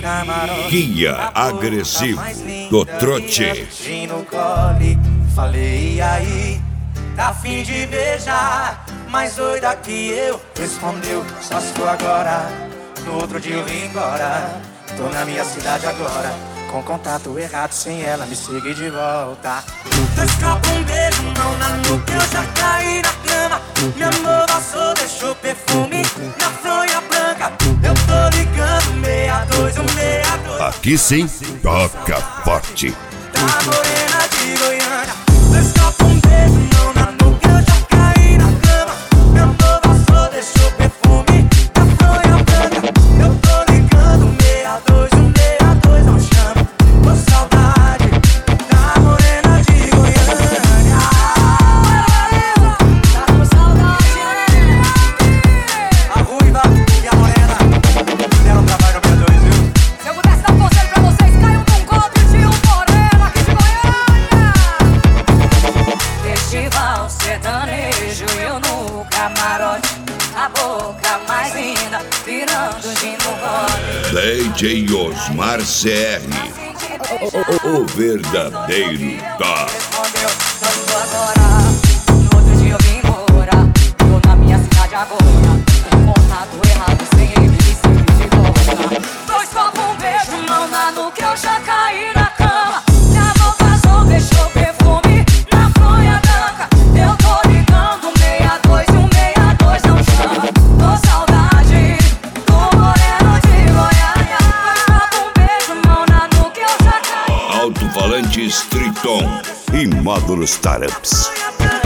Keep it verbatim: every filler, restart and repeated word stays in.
camarote. Guia agressivo do trote. No cole, falei, e aí? Tá a fim de beijar, mais doida que eu. Respondeu, só se for agora. No outro dia eu vim embora. Tô na minha cidade agora, com contato errado, sem ela me seguir de volta. Dois copos, um beijo, mão na nuca, eu já caí na cama. Minha amor passou, deixou perfume na fronha branca. Eu tô ligando, meia dois, um meia dois. Aqui sim, toca forte. Tá morena de Goiânia. Dois copos, um beijo, mão na nuca, eu já caí na cama. Minha amor passou, deixou perfume na fronha branca. Eu tô ligando, meia dois, um meia dois, não chama. Ô saudade, tá morena de Goiânia. Tá com saudade, né? A ruiva e a morena deram trabalho no P dois, viu? Se eu pudesse dar um conselho pra vocês, caiam num golpe de um moreno aqui de Goiânia. Festival sertanejo, eu no camarote. A boca mais linda, virando gin no gole. D J Osmar C R, o verdadeiro top. Respondeu, só estou agora. No outro dia eu vim embora. Tô na minha cidade agora. Contato errado, sem ele me seguir de volta. Dois copos, um beijo, mão na nuca, eu já caí na cama. Minha boca passou, deixou perfume na fronha branca. Eu tô ligando, meia dois, um meia dois, não chama. Tô saudade do moreno de Goiânia. Dois copos, um beijo, mão na nuca, eu já caí. Alto-falantes Triton e módulos Taramps. Fronha branca.